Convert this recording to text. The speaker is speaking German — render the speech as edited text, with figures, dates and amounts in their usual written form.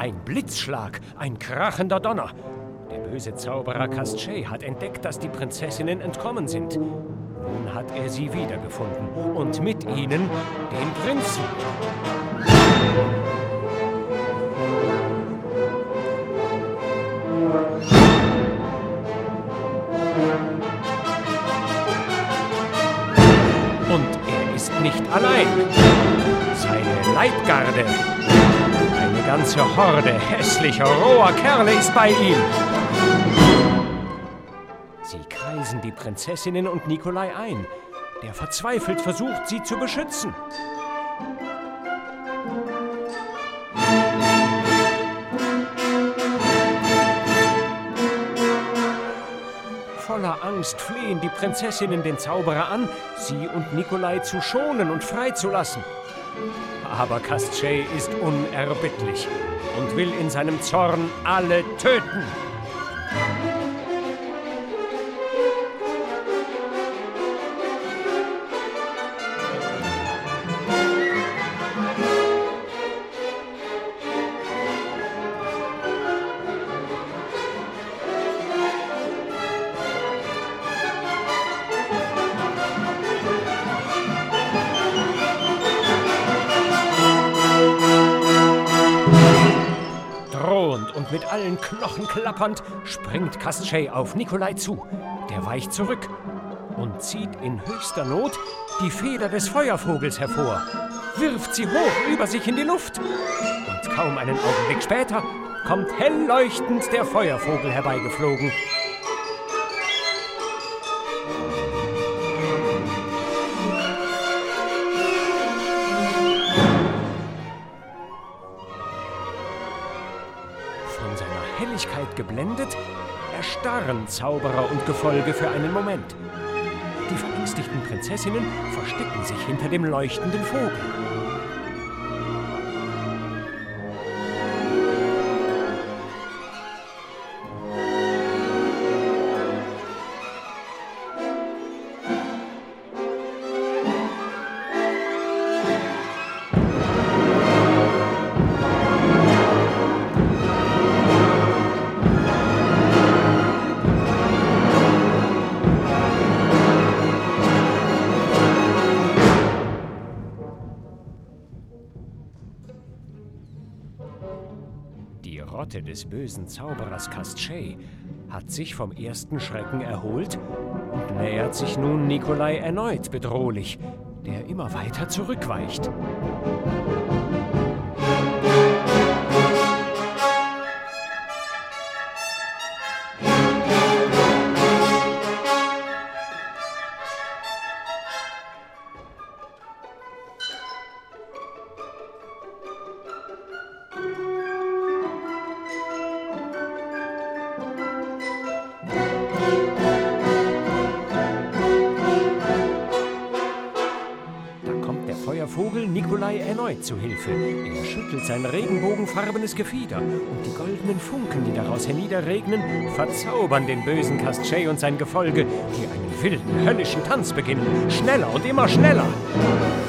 Ein Blitzschlag, ein krachender Donner. Der böse Zauberer Kastschei hat entdeckt, dass die Prinzessinnen entkommen sind. Nun hat er sie wiedergefunden und mit ihnen den Prinzen. Und er ist nicht allein. Seine Leibgarde, eine ganze Horde hässlicher, roher Kerle ist bei ihm. Sie kreisen die Prinzessinnen und Nikolai ein, der verzweifelt versucht, sie zu beschützen. Voller Angst flehen die Prinzessinnen den Zauberer an, sie und Nikolai zu schonen und freizulassen. Aber Kastschei ist unerbittlich und will in seinem Zorn alle töten. Und mit allen Knochen klappernd springt Kastschei auf Nikolai zu. Der weicht zurück und zieht in höchster Not die Feder des Feuervogels hervor, wirft sie hoch über sich in die Luft. Und kaum einen Augenblick später kommt hell leuchtend der Feuervogel herbeigeflogen. Von seiner Helligkeit geblendet, erstarren Zauberer und Gefolge für einen Moment. Die verängstigten Prinzessinnen verstecken sich hinter dem leuchtenden Vogel. Die Rotte des bösen Zauberers Kastschei hat sich vom ersten Schrecken erholt und nähert sich nun Nikolai erneut bedrohlich, der immer weiter zurückweicht. Feuervogel Nikolai erneut zu Hilfe. Er schüttelt sein regenbogenfarbenes Gefieder und die goldenen Funken, die daraus herniederregnen, verzaubern den bösen Kastschei und sein Gefolge, die einen wilden, höllischen Tanz beginnen. Schneller und immer schneller!